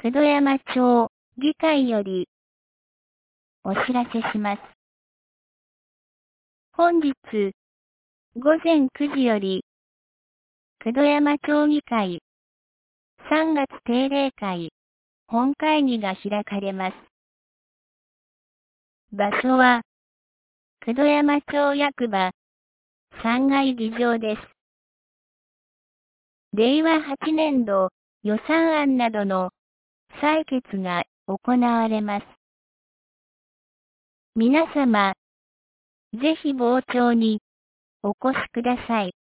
九度山町議会よりお知らせします。本日午前9時より九度山町議会3月定例会本会議が開かれます。場所は九度山町役場3階議場です。令和8年度予算案などの採決が行われます。皆様、ぜひ傍聴にお越しください。